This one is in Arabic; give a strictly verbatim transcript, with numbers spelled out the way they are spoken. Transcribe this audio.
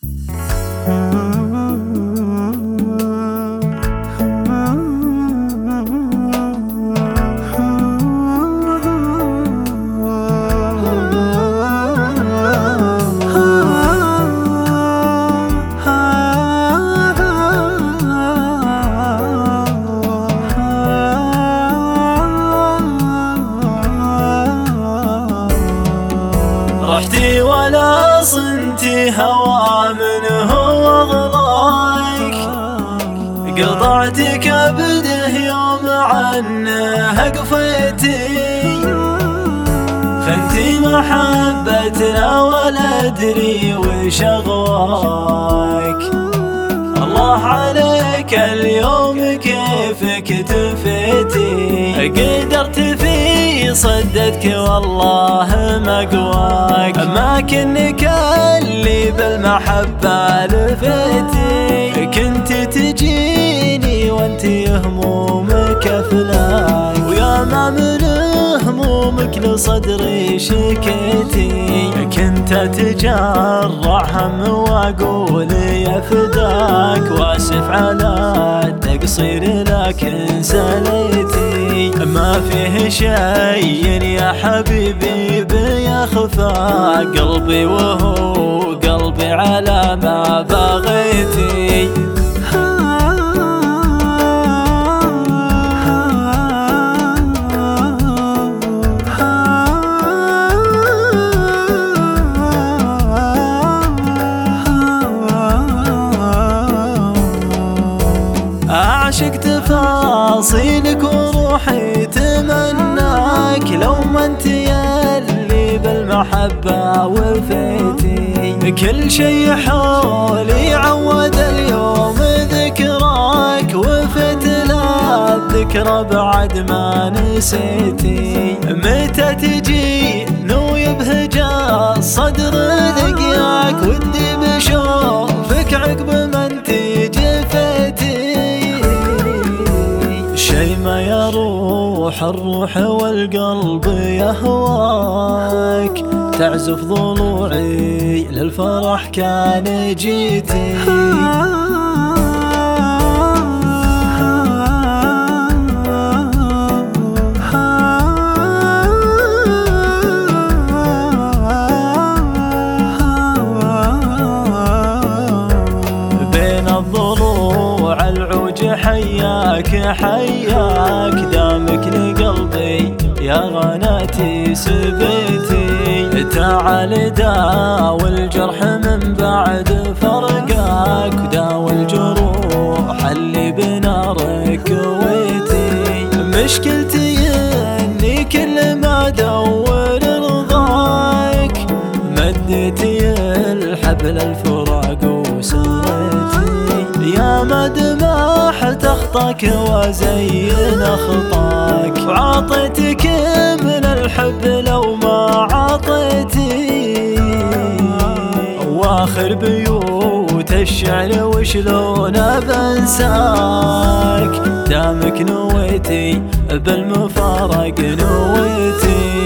رحتي ولا صنتي هوى منه وغلاك، قطعت كبده يوم عنه قفيتي، خنتي محبتنا ولا ادري وش اغواك. الله عليك اليوم كيفك تفيتي، قدرت في صدتك والله مقواك، أماكنك اللي بالمحبة لفيتي، كنت تجيني وانت همومك افلاك، ويا ما من همومك لصدري شكيتي، كنت اتجرع هم واقول يا فداك، واسف على التقصير لكن سليتي، ما فيه شيء يا حبيبي بيخفى، قلبي وهو قلبي على ما بغيتي. أعشق تفاصيلك وروحي تمناك، لو ما انت يلي بالمحبة وفيتي، كل شي حولي عود اليوم ذكراك، وفت لا الذكرى بعد ما نسيتي، متى تجي نوي بهجا الصدر ذقياك، ودي بشوفك عقب ما انت جفيتي، شي ما يروح الروح والقلب يهواك، تعزف ضلوعي للفرح كان جيتي. بين الضلوع العوج حياك حياك، دامك لقلبي يا غناتي سبيتي، تعال داوي الجرح من بعد فرقاك، وداوي الجروح اللي بنارك كويتي، مشكلتي اني كل ما ادور رضاك، مديتي الحبل الفراق وسريتي، يا مدمحت اخطاك وزين خطاك، وعطيتك من الحب لو ما عطيتي، واخر بيوت الشعر وشلون بنساك، دامك نويتي بالمفارق نويتي.